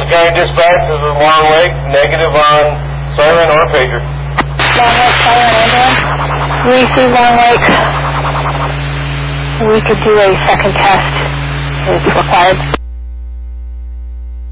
County Dispatch, this is Long Lake, negative on siren or pager. Long Lake, siren, ambulance. We see Long Lake. We could do a second test if required.